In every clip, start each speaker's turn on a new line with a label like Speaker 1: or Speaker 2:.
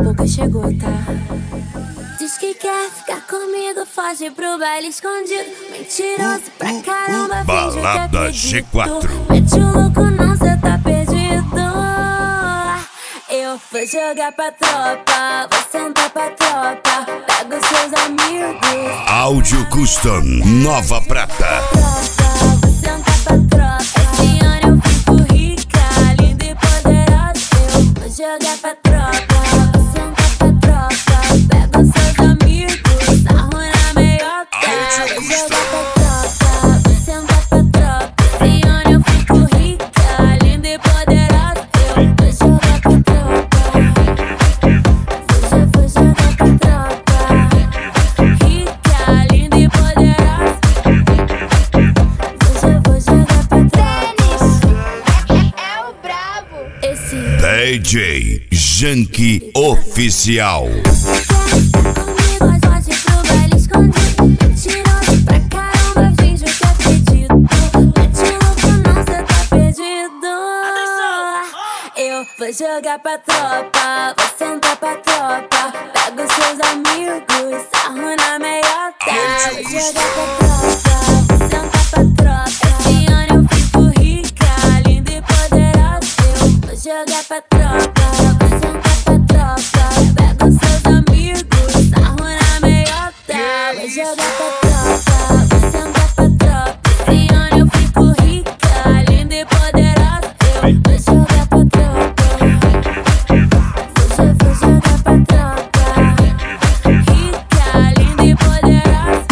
Speaker 1: louca chegou, tá? Diz que quer ficar comigo, foge pro baile escondido. Mentiroso pra caramba, finge que
Speaker 2: Balada
Speaker 1: acredito.
Speaker 2: G4.
Speaker 1: Mete o louco não, cê tá perdido. Eu vou jogar pra tropa, vou sentar pra tropa. Pega os seus amigos.
Speaker 2: Áudio Custom Nova Prata.
Speaker 1: Tropa, vou sentar pra tropa. Esse ano eu fico rica, linda e poderosa. Eu vou jogar pra tropa, vou sentar pra tropa. Pega os seus amigos, sarro na meiota. Vou jogar pra tropa, vou sentar pra tropa. Esse ano eu fico rica, linda e poderosa. Eu vou jogar pra tropa. Vou jogar pra tropa. Rica, linda e poderosa. Vou jogar pra tropa.
Speaker 3: É o brabo.
Speaker 1: Esse
Speaker 2: DJ Janky Oficial.
Speaker 1: comigo, foge pro baile escondido. Mentiroso pra caramba, finge que acredito. Mete o louco não, cê tá perdido. Eu vou jogar pra tropa, vou sentar pra tropa. Pega os seus amigos, sarro na meiota. Vou jogar pra tropa, vou sentar pra tropa. Esse ano eu fico rica, linda e poderosa. Eu vou jogar pra tropa, vou sentar pra tropa. Pega os seus amigos, sarro na meiota. Vou jogar pra tropa, vou sentar pra tropa. Esse ano eu fico rica, linda e poderosa. Eu vou jogar pra tropa. Vou jogar pra tropa. Rica, linda e poderosa.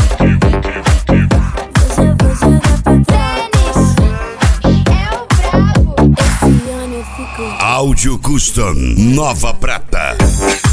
Speaker 1: Vou jogar pra tropa.
Speaker 3: É o brabo.
Speaker 1: Esse ano eu fico
Speaker 2: Áudio Custom Nova Prata.